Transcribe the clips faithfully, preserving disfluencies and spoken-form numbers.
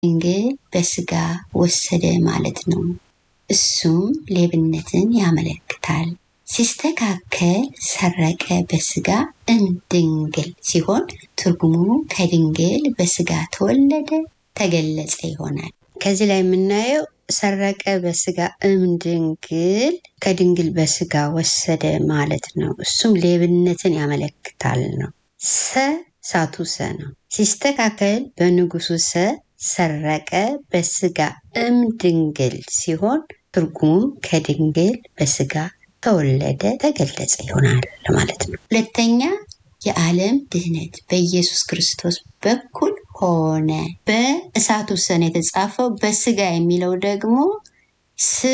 ድንግል በስጋ ወሰደ ማለት ነው። እሱም ሌብነትን ያመለክታል። ሲስተካከል ሰረቀ በስጋ እምድንግል ሲሆን ትርጉሙ ከድንግል በስጋ ተወለደ ተገለጸ ይሆናል። ከዚህ ላይ የምናየው ሰረቀ በስጋ እምድንግል ከድንግል በስጋ ወሰደ ማለት ነው። እሱም ሌብነትን ያመለክታል ነው። ሰ ሳቱ ሰ ነው። ሲስተካከል በንጉሱ ሰ ሰረቀ በስጋ እምድንግል ሲሆን ትርጉሙም ከድንግል በስጋ ተወለደ ተገለጸ ይሆናል ማለት ነው። ሁለተኛ የዓለም ድህነት በኢየሱስ ክርስቶስ በኩል ሆነ። በእሳቱ ሰነ የተጻፈው በስጋ የሚለው ደግሞ ስ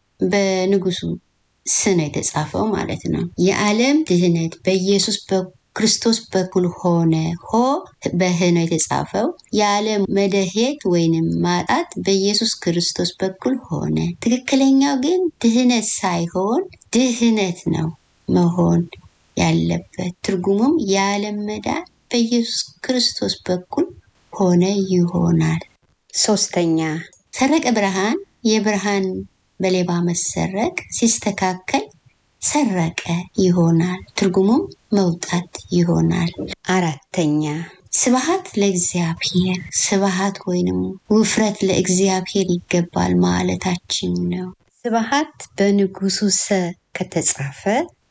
በንጉሱ ስ ነው የተጻፈው ማለት ነው። የዓለም ድህነት በኢየሱስ ክርስቶስ በኩል ሆነ። ሆ በህ ነው የተጻፈው። የዓለም መደሄት ወይንም ማጣት በኢየሱስ ክርስቶስ በኩል ሆነ። ትክክለኛው ግን ድህነት ሳይሆን ድህነት ነው መሆን ያለበት። ትርጉሙም የዓለም መዳን በኢየሱስ ክርስቶስ በኩል ሆነ ይሆናል። ሶስተኛ ሰረቀ ብርሃን የብርሃን በሌባ መሰረቅ ሲስተካከል ሰረቀ ይሆናል። ትርጉሙም መውጣት ይሆናል። አራተኛ ስብሐት ለእግዚአብሔር ስብሐት ወይንም ውፍረት ለእግዚአብሔር ይገባል ማለታችን ነው። ስብሐት በንጉሱ ሰ ከተጻፈ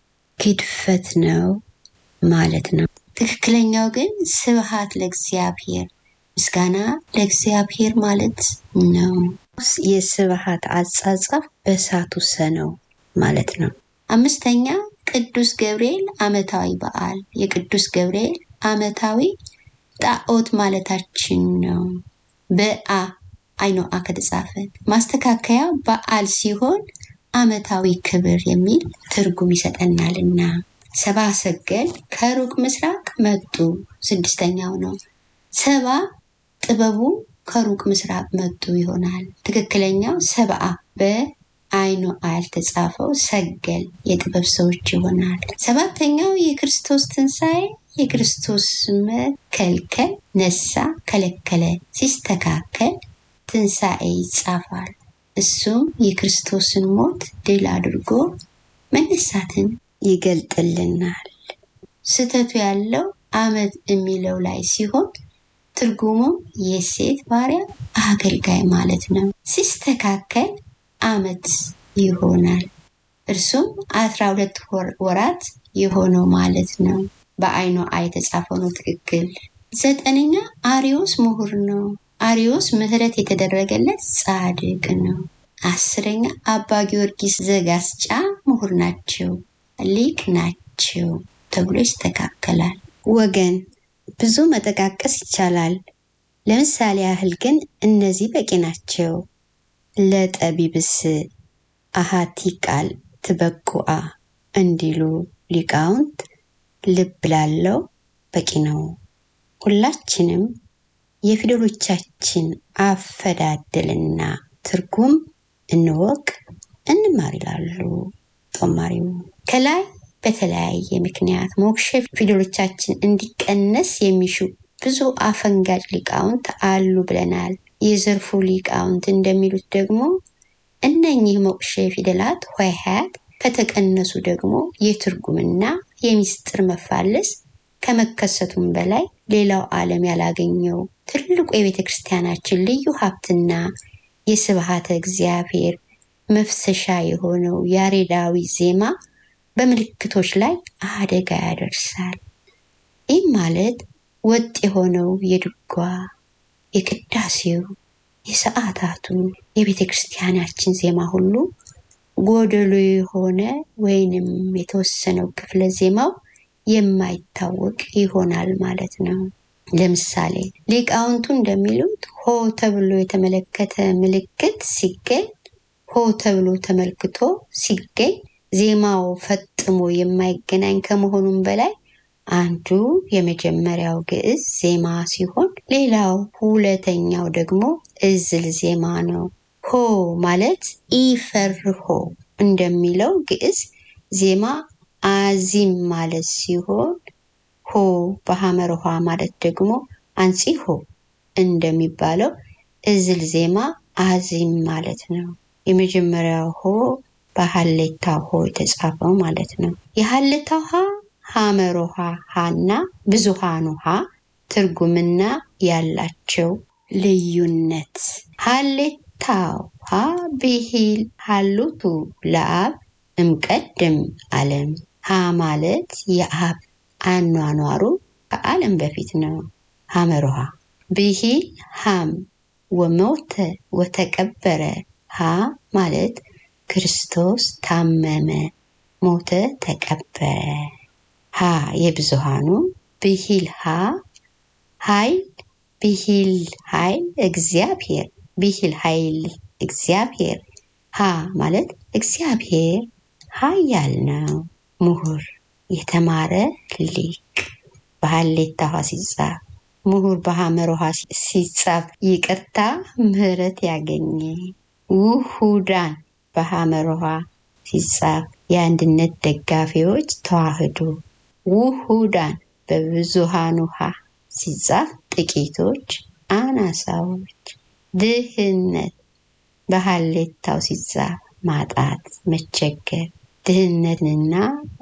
ግድፈት ነው ማለት ነው። ትክክለኛው ግን ስብሐት ለእግዚአብሔር ምስጋና ለእግዚአብሔር ማለት ነው። የስብሐት አጻጻፍ በሳቱ ሰ ነው ማለት ነው። አምስተኛ ቅዱስ ገብርኤል ዓመታዊ በዓል የቅዱስ ገብርኤል ዓመታዊ ጣዖት ማለታችን ነው። በአ አይኖ አ ከተጻፈ ማስተካከያ በዓል ሲሆን ዓመታዊ ክብር የሚል ትርጉም ይሰጠናልና። ሰባ ሰገል ከሩቅ ምስራቅ መጡ ስድስተኛው ነው። ሰባ ጥበቡ ከሩቅ ምስራቅ መጡ ይሆናል። ትክክለኛው ሰብአ በአይኖ አል ተጻፈው ሰገል የጥበብ ሰዎች ይሆናል። ሰባተኛው የክርስቶስ ትንሣኤ የክርስቶስ መከልከል ነሳ ከለከለ ሲስተካከል ትንሣኤ ይጻፋል። እሱም የክርስቶስን ሞት ድል አድርጎ መነሳትን ይገልጥልናል። ስተቱ ያለው ዓመት የሚለው ላይ ሲሆን ትርጉሙም የሴት ባሪያ አገልጋይ ማለት ነው። ሲስተካከል ዓመት ይሆናል። እርሱም አስራ ሁለት ወራት የሆነው ማለት ነው። በአይኖ አይ የተጻፈው ነው ትክክል። ዘጠነኛ አሪዮስ ምሁር ነው። አሪዮስ ምህረት የተደረገለት ጻድቅ ነው። አስረኛ አባ ጊዮርጊስ ዘጋስጫ ምሁር ናቸው ሊቅ ናቸው ተብሎ ይስተካከላል። ወገን ብዙ መጠቃቀስ ይቻላል። ለምሳሌ ያህል ግን እነዚህ በቂ ናቸው። ለጠቢብስ አሃቲ ቃል ትበቁአ እንዲሉ ሊቃውንት ልብ ላለው በቂ ነው። ሁላችንም የፊደሎቻችን አፈዳደልና ትርጉም እንወቅ እንማር ይላሉ ጦማሪው። ከላይ በተለያየ ምክንያት ሞክሼ ፊደሎቻችን እንዲቀነስ የሚሹ ብዙ አፈንጋጭ ሊቃውንት አሉ ብለናል። የዘርፉ ሊቃውንት እንደሚሉት ደግሞ እነኚህ ሞክሼ ፊደላት ሆሄያት ከተቀነሱ ደግሞ የትርጉምና የሚስጥር መፋለስ ከመከሰቱም በላይ ሌላው ዓለም ያላገኘው ትልቁ የቤተክርስቲያናችን ልዩ ሀብትና የስብሐተ እግዚአብሔር መፍሰሻ የሆነው ያሬዳዊ ዜማ በምልክቶች ላይ አደጋ ያደርሳል። ይህ ማለት ወጥ የሆነው የድጓ የቅዳሴው የሰዓታቱ የቤተክርስቲያናችን ዜማ ሁሉ ጎደሎ የሆነ ወይንም የተወሰነው ክፍለ ዜማው የማይታወቅ ይሆናል ማለት ነው። ለምሳሌ ሊቃውንቱ እንደሚሉት ሆ ተብሎ የተመለከተ ምልክት ሲገኝ ሆ ተብሎ ተመልክቶ ሲገኝ ዜማው ፈጥሞ የማይገናኝ ከመሆኑም በላይ አንዱ የመጀመሪያው ግዕዝ ዜማ ሲሆን ሌላው ሁለተኛው ደግሞ እዝል ዜማ ነው። ሆ ማለት ኢፈርሆ እንደሚለው ግዕዝ ዜማ አዚም ማለት ሲሆን ሆ በሐመር ውሃ ማለት ደግሞ አንጺሆ እንደሚባለው እዝል ዜማ አዚም ማለት ነው። የመጀመሪያው ሆ በሐሌታው ሆ የተጻፈው ማለት ነው። የሐሌታው ሀ ሐመሮሃ ሃና ብዙሃኑ ሀ ትርጉምና ያላቸው ልዩነት ሐሌታው ሀ ብሂል ሐሉቱ ለአብ እምቀድም ዓለም ሀ ማለት የአብ አኗኗሩ ከዓለም በፊት ነው። ሐመሮሃ ብሂል ሃም ወሞተ ወተቀበረ ሀ ማለት ክርስቶስ ታመመ ሞተ ተቀበረ። ሀ የብዙሃኑ ብሂል ሀ ኃይል ብሂል ኃይል እግዚአብሔር ብሂል ኃይል እግዚአብሔር ሀ ማለት እግዚአብሔር ኃያል ነው። ምሁር የተማረ ሊቅ በሐሌታው ሀ ሲጻፍ ምሁር በሐመሮሃ ሲጻፍ ይቅርታ ምህረት ያገኘ። ውሁዳን በሐመሮሃ ሲጻፍ የአንድነት ደጋፊዎች ተዋህዶ። ውሁዳን በብዙሃኑ ሀ ሲጻፍ ጥቂቶች አናሳዎች። ድህነት በሐሌታው ሲጻፍ ማጣት መቸገር። ድህነትና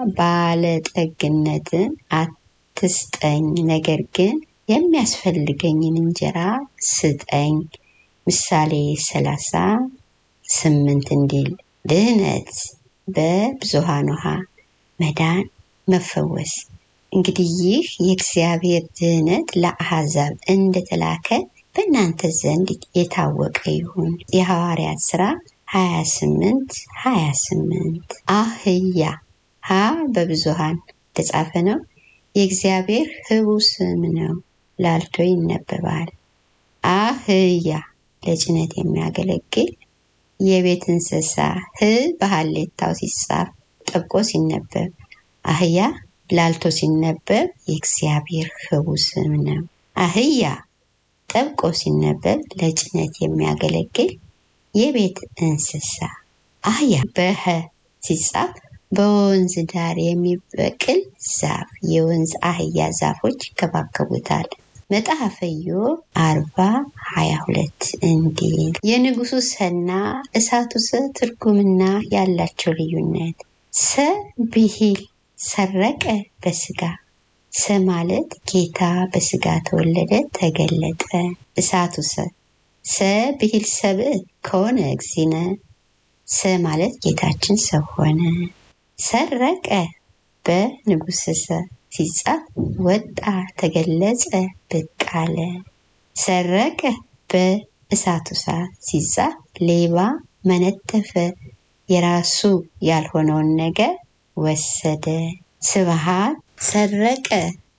ባለጠግነትን አትስጠኝ ነገር ግን የሚያስፈልገኝን እንጀራ ስጠኝ ምሳሌ ሰላሳ ስምንት እንዲል። ድህነት በብዙሃኑ ሀ መዳን መፈወስ። እንግዲህ ይህ የእግዚአብሔር ድህነት ለአሕዛብ እንደተላከ በእናንተ ዘንድ የታወቀ ይሁን። የሐዋርያት ሥራ ሃያ ስምንት ሃያ ስምንት። አህያ ሀ በብዙሃን ተጻፈ ነው። የእግዚአብሔር ህቡዕ ስም ነው። ላልቶ ይነበባል። አህያ ለጭነት የሚያገለግል የቤት እንስሳ። ህ በሐሌታው ሲጻፍ ጠብቆ ሲነበብ አህያ ላልቶ ሲነበብ የእግዚአብሔር ህቡዕ ስም ነው። አህያ ጠብቆ ሲነበብ ለጭነት የሚያገለግል የቤት እንስሳ። አህያ በህ ሲጻፍ በወንዝ ዳር የሚበቅል ዛፍ። የወንዝ አህያ ዛፎች ይከባከቡታል። መጽሐፈ ኢዮብ አርባ ሃያ ሁለት እንዲል። የንጉሱ ሰና እሳቱ ሰ ትርጉምና ያላቸው ልዩነት። ሰ ብሂል ሰረቀ በስጋ። ሰ ማለት ጌታ በስጋ ተወለደ ተገለጠ። እሳቱ ሰ ሰ ብሂል ሰብእ ከሆነ እግዚእነ። ሰ ማለት ጌታችን ሰው ሆነ። ሰረቀ በንጉስ ሰ ሲጻፍ ወጣ ተገለጸ ብቅ አለ። ሰረቀ በእሳቱ ሳ ሲጻፍ ሌባ መነተፈ የራሱ ያልሆነውን ነገር ወሰደ። ስብሃት ሰረቀ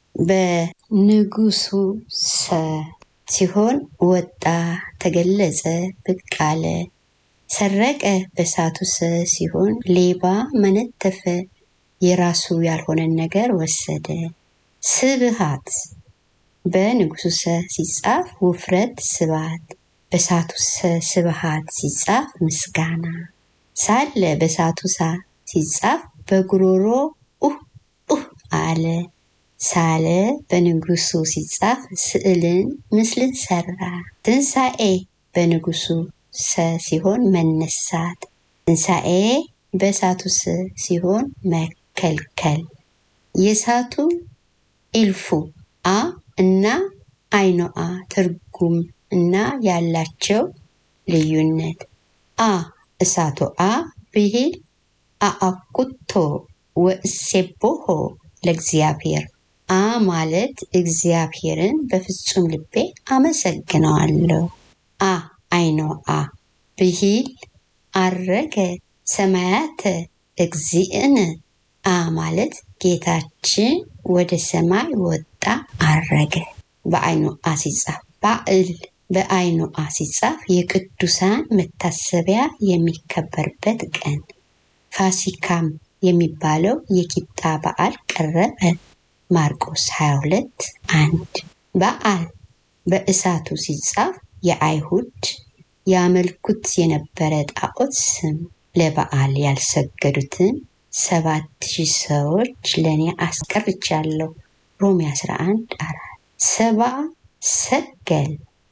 በንጉሱ ሰ ሲሆን ወጣ ተገለጸ ብቅ አለ። ሰረቀ በእሳቱ ሰ ሲሆን ሌባ መነተፈ የራሱ ያልሆነን ነገር ወሰደ። ስብሃት በንጉሱ ሰ ሲጻፍ ውፍረት ስብሃት በእሳቱ ሰ ስብሃት ሲጻፍ ምስጋና። ሳለ በእሳቱ ሳ ሲጻፍ በጉሮሮ ኡህ ኡህ አለ። ሳለ በንጉሱ ሲጻፍ ስዕልን ምስልን ሰራ። ትንሳኤ በንጉሱ ሰ ሲሆን መነሳት። ትንሳኤ በእሳቱ ሰ ሲሆን መከልከል። የእሳቱ ኢልፉ አ እና አይኖአ ትርጉም እና ያላቸው ልዩነት። አ እሳቱ አ ብሂል አአኩቶ ወእሴቦሆ ለእግዚአብሔር። አ ማለት እግዚአብሔርን በፍጹም ልቤ አመሰግነዋለሁ። አ አይኖአ ብሂል አረገ ሰማያተ እግዚእነ። አ ማለት ጌታችን ወደ ሰማይ ወጣ አረገ። በአይኖአ ሲጻፍ ባዕል በአይኖአ ሲጻፍ የቅዱሳን መታሰቢያ የሚከበርበት ቀን። ፋሲካም የሚባለው የቂጣ በዓል ቀረበ። ማርቆስ ሃያ ሁለት አንድ። በዓል በእሳቱ ሲጻፍ የአይሁድ ያመልኩት የነበረ ጣዖት ስም። ለበዓል ያልሰገዱትን ሰባት ሺህ ሰዎች ለኔ አስቀርቻለሁ። ሮሜ አስራ አንድ አራት። ሰባ ሰገል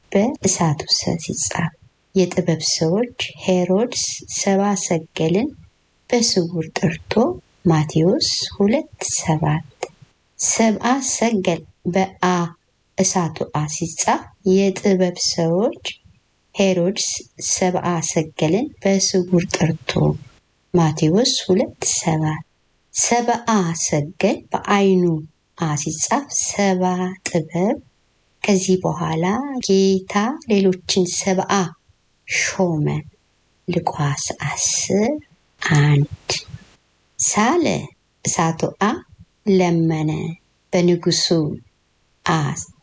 በእሳቱ ሲጻፍ የጥበብ ሰዎች ሄሮድስ ሰብአ ሰገልን በስውር ጠርቶ ማቴዎስ ሁለት ሰባት ሰብአ ሰገል በአ እሳቱ አ ሲጻፍ የጥበብ ሰዎች ሄሮድስ ሰብአ ሰገልን በስውር ጠርቶ ማቴዎስ ሁለት ሰባት ሰብአ ሰገል በአይኑ አ ሲጻፍ ሰብአ ጥበብ ከዚህ በኋላ ጌታ ሌሎችን ሰብአ ሾመ ሉቃስ አስር አንድ ሳለ እሳቱ አ ለመነ በንጉሱ አ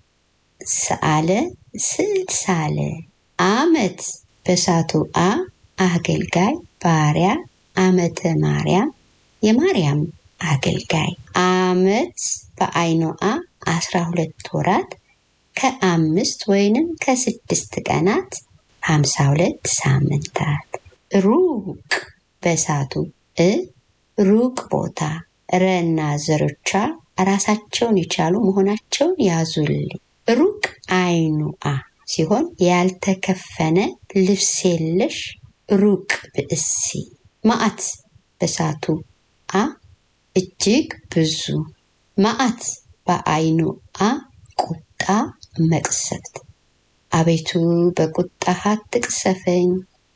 ሰአለ ስዕል ሳለ አመት በእሳቱ አ አገልጋይ ባሪያ አመተ ማርያም የማርያም አገልጋይ አመት በአይኑ አ አስራ ሁለት ወራት ከአምስት ወይንም ከስድስት ቀናት ሃምሳ ሁለት ሳምንታት ሩቅ በእሳቱ እ ሩቅ ቦታ ረና ዘሮቿ ራሳቸውን የቻሉ መሆናቸውን ያዙልኝ ሩቅ አይኑ አ ሲሆን ያልተከፈነ ልብስ የለሽ ሩቅ ብእሲ ማአት በእሳቱ አ እጅግ ብዙ ማአት በአይኑ አ ቁጣ መቅሰፍት አቤቱ በቁጣህ አትቅሰፈኝ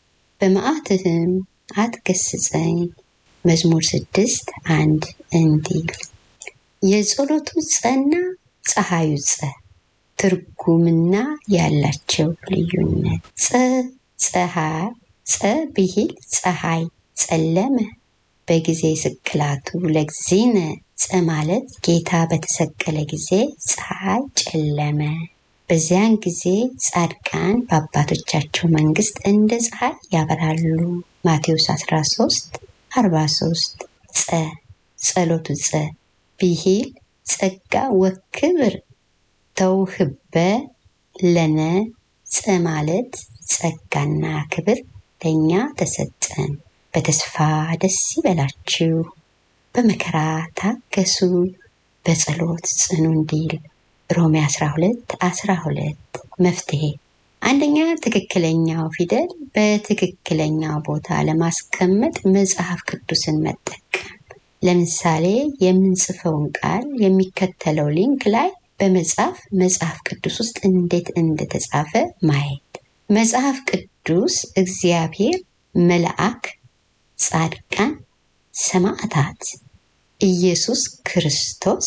በመዓትህም አትገስጸኝ መዝሙር ስድስት አንድ እንዲል የጸሎቱ ጸና ፀሐዩ ጸ ትርጉምና ያላቸው ልዩነት ጸ ፀሐይ ጸ ብሂል ፀሐይ ጸለመ በጊዜ ስቅላቱ ለግዚነ ጸ ማለት ጌታ በተሰቀለ ጊዜ ፀሐይ ጨለመ በዚያን ጊዜ ጻድቃን በአባቶቻቸው መንግስት እንደ ፀሐይ ያበራሉ ማቴዎስ አስራ ሶስት አርባ ሶስት ጸ ጸሎቱ ጸ ብሂል ጸጋ ወክብር ተውህበ ለነ ጸ ማለት ጸጋና ክብር ለኛ ተሰጠን በተስፋ ደስ ይበላችሁ በመከራ ታገሱ በጸሎት ጽኑ እንዲል ሮሜ አስራ ሁለት አስራ ሁለት መፍትሄ አንደኛ ትክክለኛው ፊደል በትክክለኛው ቦታ ለማስቀመጥ መጽሐፍ ቅዱስን መጠቀም ለምሳሌ የምንጽፈውን ቃል የሚከተለው ሊንክ ላይ በመጻፍ መጽሐፍ ቅዱስ ውስጥ እንዴት እንደተጻፈ ማየት መጽሐፍ ቅዱስ እግዚአብሔር መልአክ ጻድቃን ሰማዕታት ኢየሱስ ክርስቶስ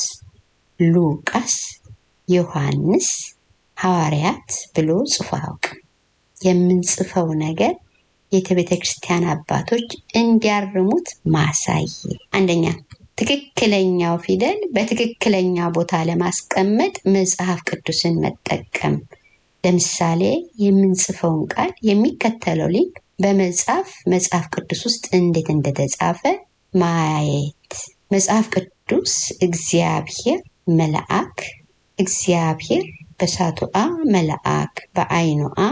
ሉቃስ ዮሐንስ ሐዋርያት ብሎ ጽፎ አያውቅም የምንጽፈው ነገር የቤተክርስቲያን አባቶች እንዲያርሙት ማሳየ አንደኛ ትክክለኛው ፊደል በትክክለኛ ቦታ ለማስቀመጥ መጽሐፍ ቅዱስን መጠቀም ለምሳሌ የምንጽፈውን ቃል የሚከተለው ሊንክ በመጽሐፍ መጽሐፍ ቅዱስ ውስጥ እንዴት እንደተጻፈ ማየት መጽሐፍ ቅዱስ እግዚአብሔር መልአክ እግዚአብሔር በእሳቱ አ መልአክ በአይኑ አ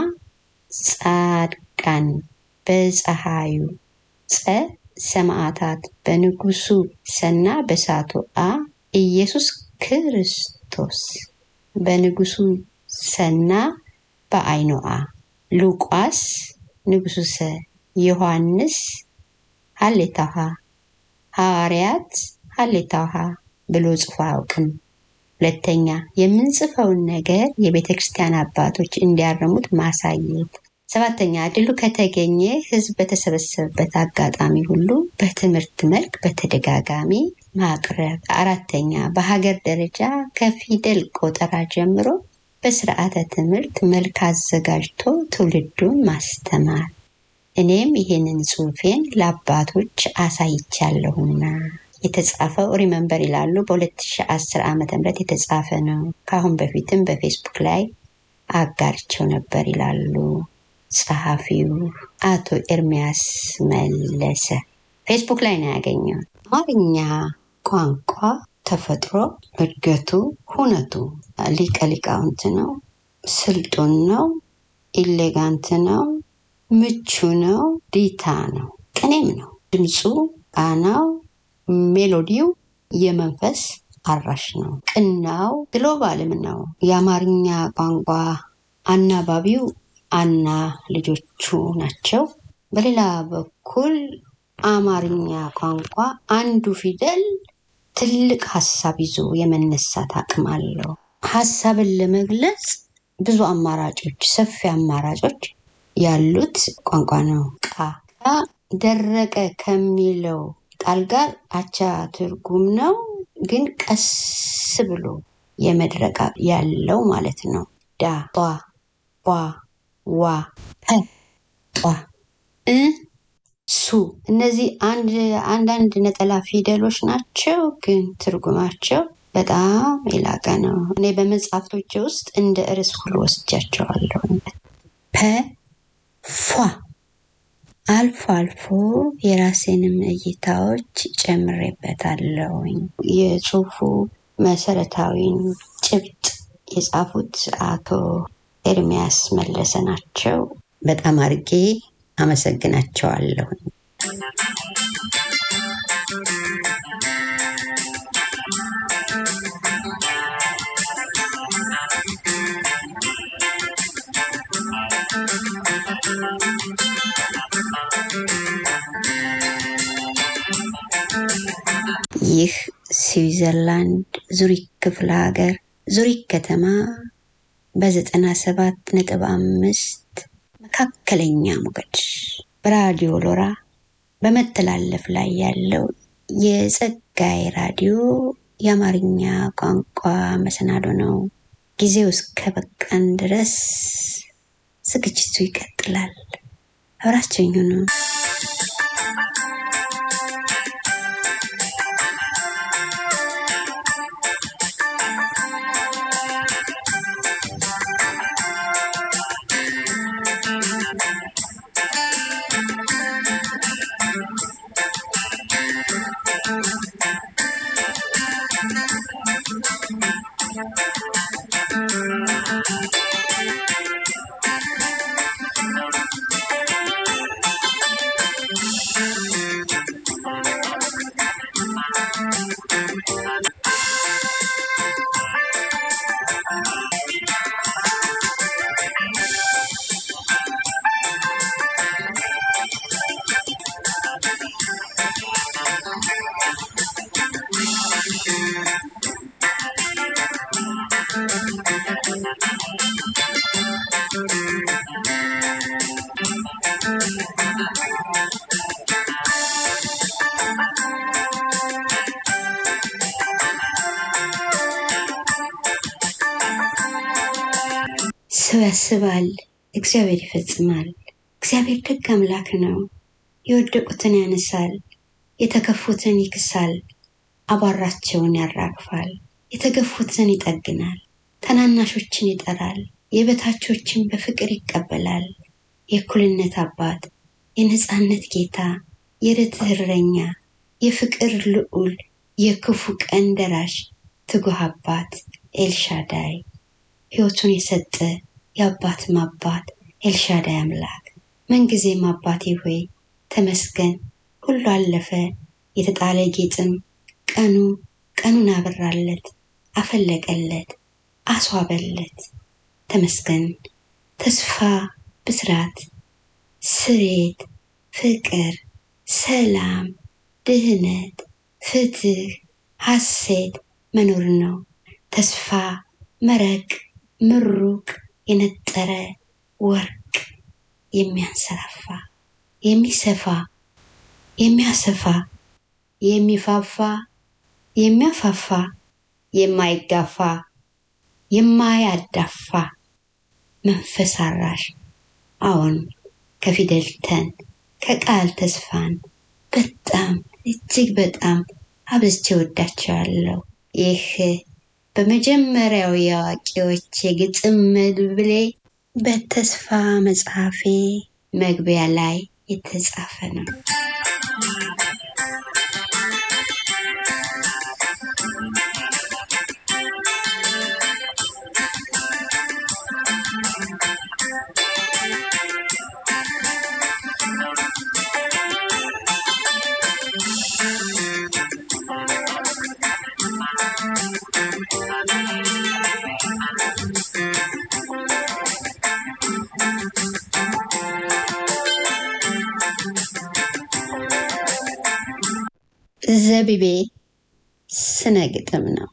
ጻድቃን በፀሐዩ ጸ ሰማዕታት በንጉሱ ሰና በእሳቱ አ ኢየሱስ ክርስቶስ በንጉሱ ሰና በአይኑ አ ሉቃስ ንጉሱ ሰ ዮሐንስ ሐሌታሃ ሐዋርያት ሐሌታሃ ብሎ ጽፎ አያውቅም ሁለተኛ የምንጽፈውን ነገር የቤተክርስቲያን አባቶች እንዲያርሙት ማሳየት ሰባተኛ ድሉ ከተገኘ ህዝብ በተሰበሰበበት አጋጣሚ ሁሉ በትምህርት መልክ በተደጋጋሚ ማቅረብ አራተኛ በሀገር ደረጃ ከፊደል ቆጠራ ጀምሮ በስርዓተ ትምህርት መልክ አዘጋጅቶ ትውልዱን ማስተማር እኔም ይሄንን ጽሑፌን ለአባቶች አሳይቻለሁና የተጻፈው ሪመምበር ይላሉ በ2010 ዓመተ ምህረት የተጻፈ ነው ካሁን በፊትም በፌስቡክ ላይ አጋርቸው ነበር ይላሉ ጸሐፊው አቶ ኤርሚያስ መለሰ ፌስቡክ ላይ ነው ያገኘው አማርኛ ቋንቋ ተፈጥሮ እድገቱ ሁነቱ ሊቀ ሊቃውንት ነው ስልጡን ነው ኢሌጋንት ነው ምቹ ነው ዲታ ነው ቅኔም ነው ድምጹ ቃናው ሜሎዲው የመንፈስ አራሽ ነው ቅናው ግሎባልም ነው የአማርኛ ቋንቋ አናባቢው አና ልጆቹ ናቸው። በሌላ በኩል አማርኛ ቋንቋ አንዱ ፊደል ትልቅ ሐሳብ ይዞ የመነሳት አቅም አለው። ሐሳብን ለመግለጽ ብዙ አማራጮች ሰፊ አማራጮች ያሉት ቋንቋ ነው። ቃ ደረቀ ከሚለው ቃል ጋር አቻ ትርጉም ነው፣ ግን ቀስ ብሎ የመድረቅ ያለው ማለት ነው። ዳ ጧ ቧ ዋ ፐ ጧ እ ሱ እነዚህ አንድ አንድ ነጠላ ፊደሎች ናቸው፣ ግን ትርጉማቸው በጣም የላቀ ነው። እኔ በመጽሐፍቶች ውስጥ እንደ ርዕስ ሁሉ ወስጃቸዋለሁ። ፐ ፏ አልፎ አልፎ የራሴንም እይታዎች ጨምሬበታለሁ። የጽሁፉ መሰረታዊ ጭብጥ የጻፉት አቶ ኤርሚያስ መለሰ ናቸው። በጣም አርጌ አመሰግናቸዋለሁ። ይህ ስዊዘርላንድ ዙሪክ ክፍለ ሀገር ዙሪክ ከተማ በዘጠና ሰባት ነጥብ አምስት መካከለኛ ሞገድ በራዲዮ ሎራ በመተላለፍ ላይ ያለው የጸጋይ ራዲዮ የአማርኛ ቋንቋ መሰናዶ ነው። ጊዜው እስከበቃን ድረስ ዝግጅቱ ይቀጥላል። አብራችሁኝ ሁኑ። ሰው ያስባል፣ እግዚአብሔር ይፈጽማል። እግዚአብሔር ደግ አምላክ ነው። የወደቁትን ያነሳል፣ የተከፉትን ይክሳል፣ አባራቸውን ያራግፋል፣ የተገፉትን ይጠግናል፣ ተናናሾችን ይጠራል፣ የበታቾችን በፍቅር ይቀበላል። የእኩልነት አባት፣ የነጻነት ጌታ፣ የርትዕ እረኛ፣ የፍቅር ልዑል፣ የክፉ ቀን ደራሽ ትጉህ አባት ኤልሻዳይ፣ ሕይወቱን የሰጠ የአባት ማባት ኤልሻዳይ አምላክ ምንጊዜም አባቴ ሆይ ተመስገን። ሁሉ አለፈ የተጣለ ጌጥም ቀኑ ቀኑን አበራለት፣ አፈለቀለት፣ አስዋበለት። ተመስገን። ተስፋ፣ ብስራት፣ ስሬት፣ ፍቅር፣ ሰላም፣ ድህነት፣ ፍትህ፣ ሐሴት መኖር ነው። ተስፋ መረቅ ምሩቅ የነጠረ ወርቅ የሚያንሰራፋ የሚሰፋ የሚያሰፋ የሚፋፋ የሚያፋፋ የማይጋፋ የማያዳፋ መንፈስ አራሽ አዎን ከፊደል ተን ከቃል ተስፋን በጣም እጅግ በጣም አብዝቼ ወዳቸዋለሁ። ይህ በመጀመሪያው የአዋቂዎች የግጥም መድብሌ በተስፋ መጽሐፌ መግቢያ ላይ የተጻፈ ነው። ዘቢቤ ስነ ግጥም ነው።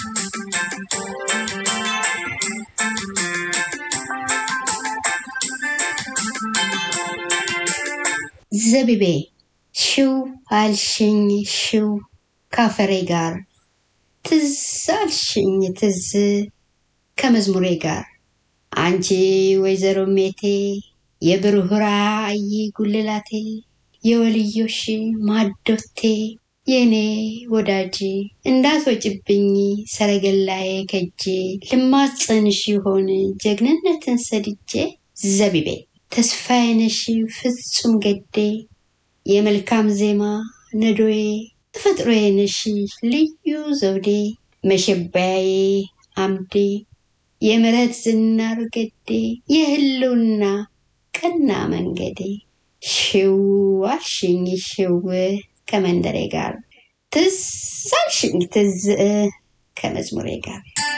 ዘቢቤ ሽው አልሽኝ ሽው ካፈሬ ጋር ትዝ አልሽኝ ትዝ ከመዝሙሬ ጋር አንቺ ወይዘሮ ሜቴ የብሩህ ራእይ ጉልላቴ የወልዮሽ ማዶቴ የኔ ወዳጅ እንዳትወጭብኝ ሰረገላዬ ከጄ ልማጸንሽ ይሆን ጀግንነትን ሰድጄ ዘቢቤ ተስፋዬ ነሽ ፍጹም ገዴ የመልካም ዜማ ነዶዬ ተፈጥሮዬ ነሽ ልዩ ዘውዴ መሸባዬ አምዴ የምረት ዝናር ገዴ የህልውና ቀና መንገዴ ሽው አልሽኝ ሽው ከመንደሬ ጋር ትዝ አልሽኝ ትዝ ከመዝሙሬ ጋር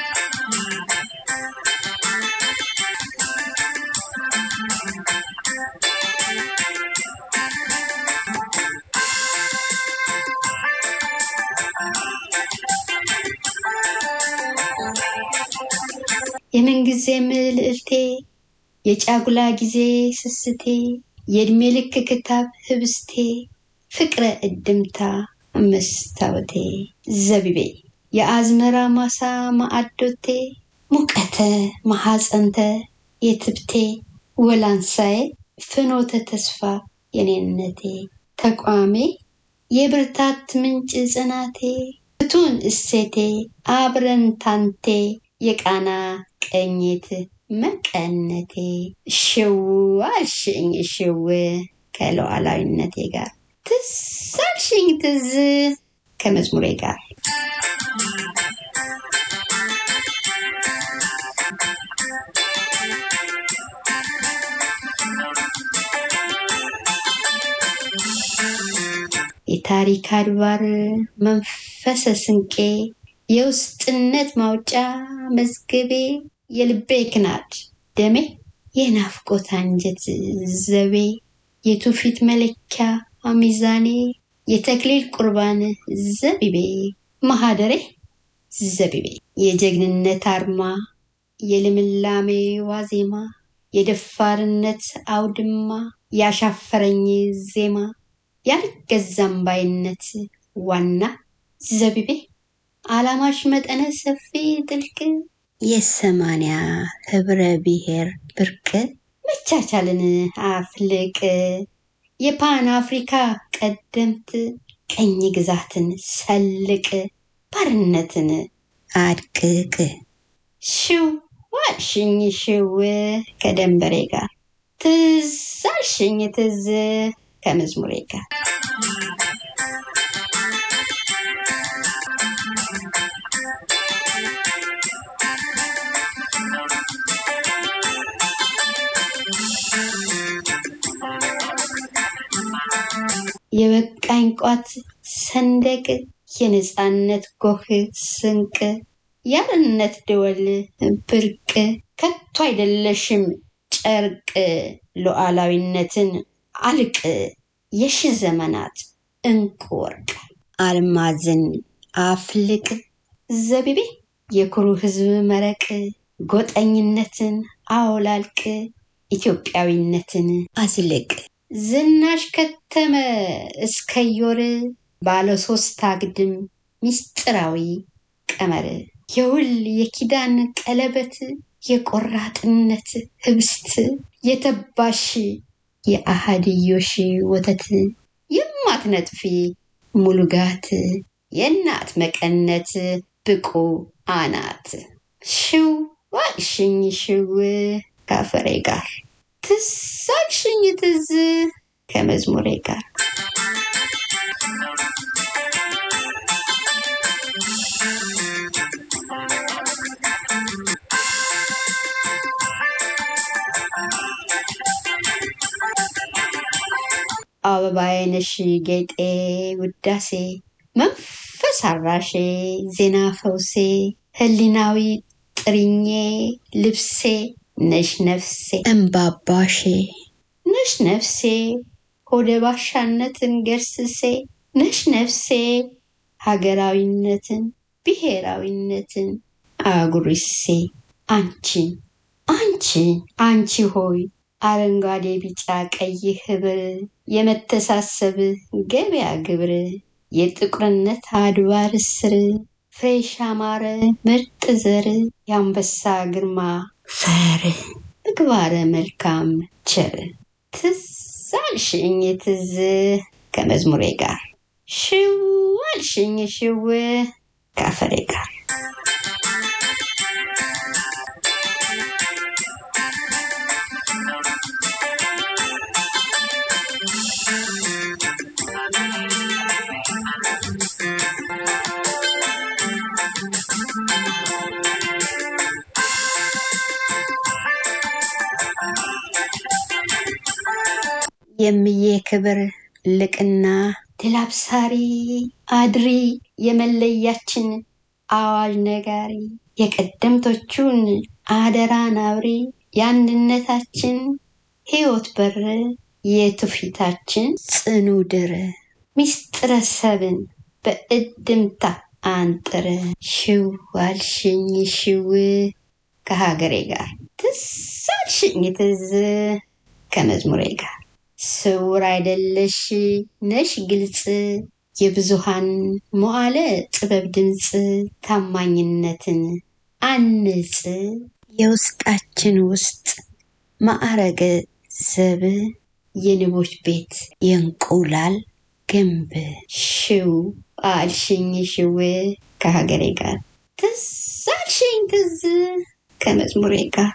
የመንግዜ ምልእልቴ የጫጉላ ጊዜ ስስቴ የእድሜ ልክ ክታብ ህብስቴ ፍቅረ እድምታ መስታወቴ ዘቢቤ የአዝመራ ማሳ ማዕዶቴ ሙቀተ ማሐፀንተ የትብቴ ወላንሳዬ ፍኖተ ተስፋ የኔነቴ ተቋሜ የብርታት ምንጭ ጽናቴ ፍቱን እሴቴ አብረንታንቴ የቃና ቀኝት መቀነቴ ሽው አልሽኝ ሽው ከሉዓላዊነቴ ጋር ትዝ አልሽኝ ትዝ ከመዝሙሬ ጋር የታሪክ አድባር መንፈሰ ስንቄ የውስጥነት ማውጫ መዝገቤ የልቤ ክናድ ደሜ የናፍቆት አንጀት ዘቤ የቱፊት መለኪያ ሚዛኔ የተክሊል ቁርባን ዘቢቤ ማሃደሬ ዘቢቤ የጀግንነት አርማ የልምላሜ ዋዜማ የደፋርነት አውድማ ያሻፈረኝ ዜማ ያልገዛም ባይነት ዋና ዘቢቤ አላማሽ መጠነ ሰፊ ጥልቅ የሰማንያ ህብረ ብሔር ብርቅ መቻቻልን አፍልቅ የፓን አፍሪካ ቀደምት ቀኝ ግዛትን ሰልቅ ባርነትን አድቅቅ ሽው አልሽኝ ሽው ከደንበሬ ጋር ትዝ አልሽኝ ትዝ ከመዝሙሬ ጋር የበቃኝ ቋት ሰንደቅ የነጻነት ጎህ ስንቅ ያርነት ደወል ብርቅ ከቶ አይደለሽም ጨርቅ ሉዓላዊነትን አልቅ የሺ ዘመናት እንቁ ወርቅ አልማዝን አፍልቅ ዘቢቤ የኩሩ ህዝብ መረቅ ጎጠኝነትን አውላልቅ ኢትዮጵያዊነትን አዝልቅ ዝናሽ ከተመ እስከዮር ባለ ሶስት አግድም ሚስጥራዊ ቀመር የውል የኪዳን ቀለበት የቆራጥነት ህብስት የተባሽ የአሃድዮሽ ወተት የማትነጥፊ ሙሉጋት የእናት መቀነት ብቁ አናት ሽው አልሽኝ ሽው ካፈሬ ጋር ትዝ አልሽኝ ትዝ ከመዝሙሬ ጋር አበባዬ ነሽ ጌጤ ውዳሴ መንፈስ አራሼ ዜና ፈውሴ ህሊናዊ ጥሪኜ ልብሴ ነሽ ነፍሴ እምባባሼ ነሽ ነፍሴ ሆደ ባሻነትን ገርስሴ ነሽ ነፍሴ ሀገራዊነትን ብሔራዊነትን አጉርሴ አንቺን አንቺን አንቺ ሆይ አረንጓዴ ቢጫ ቀይ ህብር የመተሳሰብ ገበያ ግብር የጥቁርነት አድባር ስር ፍሬሽ አማረ ምርጥ ዘር የአንበሳ ግርማ ፈር ምግባረ መልካም ቸር ትዝ አልሽኝ ትዝ ከመዝሙሬ ጋር ሽው አልሽኝ ሽው ከአፈሬ ጋር የምዬ ክብር ልቅና ድላብሳሪ አድሪ የመለያችን አዋጅ ነጋሪ የቀደምቶቹን አደራ ናብሪ የአንድነታችን ሕይወት በር የትውፊታችን ጽኑ ድር ሚስጥረ ሰብን በእድምታ አንጥር ሽው አልሽኝ ሽው ከሀገሬ ጋር ትዝ አልሽኝ ትዝ ከመዝሙሬ ጋር ስውር አይደለሽ ነሽ ግልጽ የብዙሃን መዋለ ጥበብ ድምጽ ታማኝነትን አንጽ የውስጣችን ውስጥ ማዕረገ ዘብ የንቦች ቤት የእንቁላል ግንብ ሽው አልሽኝ ሽው ከሀገሬ ጋር ትዝ አልሽኝ ትዝ ከመዝሙሬ ጋር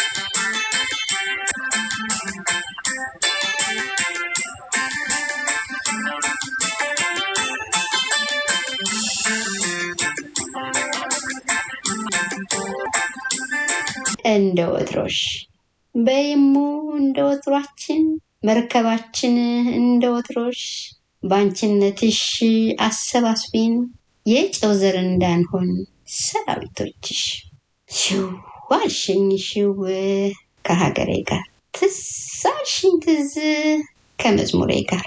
እንደ ወትሮሽ በይሙ እንደ ወትሯችን መርከባችን እንደ ወትሮሽ ባንቺነትሽ አሰባስቢን የጨው ዘር እንዳንሆን ሰራዊቶችሽ ሽው አልሽኝ ሽው ከሀገሬ ጋር ትዝ አልሽኝ ትዝ ከመዝሙሬ ጋር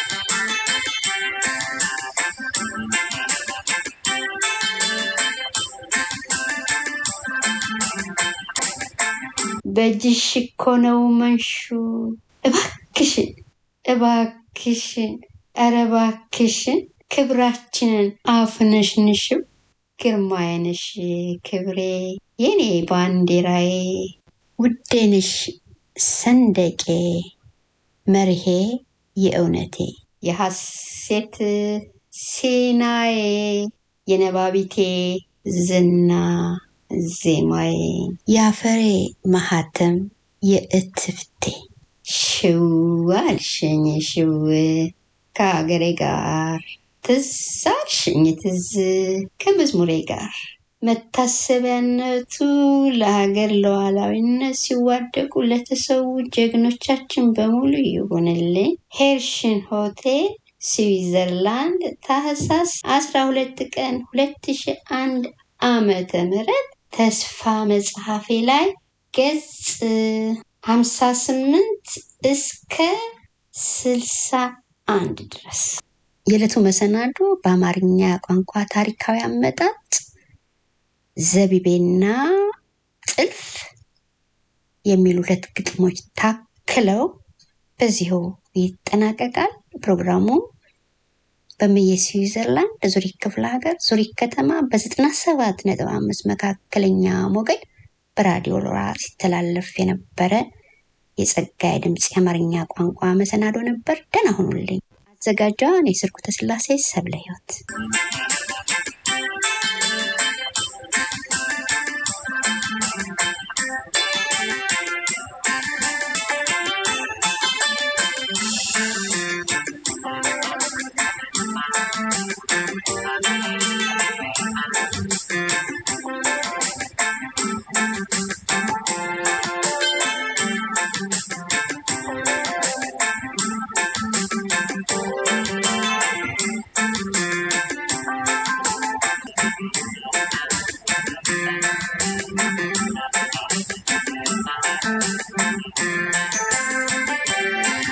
በእጅሽ እኮ ነው መንሹ እባክሽን እባክሽን ኧረ እባክሽን ክብራችንን አፍነሽንሽው ግርማዬ ነሽ ክብሬ የኔ ባንዲራዬ ውዴ ነሽ ሰንደቄ መርሄ የእውነቴ የሐሴት ሲናዬ የነባቢቴ ዝና ዜማዬ ያፈሬ ማህተም የእትፍቴ ሽው አልሽኝ ሽው ከሀገሬ ጋር ትዝ አልሽኝ ትዝ ከመዝሙሬ ጋር መታሰቢያነቱ ለሀገር ሉዓላዊነት ሲዋደቁ ለተሰዉ ጀግኖቻችን በሙሉ ይሁንልኝ። ሄርሽን ሆቴል ስዊዘርላንድ ታህሳስ አስራ ሁለት ቀን ሁለት ሺህ አንድ ዓመተ ምህረት ተስፋ መጽሐፌ ላይ ገጽ ሃምሳ ስምንት እስከ ስልሳ አንድ ድረስ። የዕለቱ መሰናዶ በአማርኛ ቋንቋ ታሪካዊ አመጣጥ ዘቢቤና ጥልፍ የሚሉ ሁለት ግጥሞች ታክለው በዚሁ ይጠናቀቃል። ፕሮግራሙ በመየ ስዊዘርላንድ ዙሪክ ክፍለ ሀገር ዙሪክ ከተማ በዘጠና ሰባት ነጥብ አምስት መካከለኛ ሞገድ በራዲዮ ሎራ ሲተላለፍ የነበረ የጸጋዬ ድምጽ የአማርኛ ቋንቋ መሰናዶ ነበር። ደህና ሁኑልኝ። አዘጋጇ እኔ ስርጉተ ስላሴ ሰብለ ሕይወት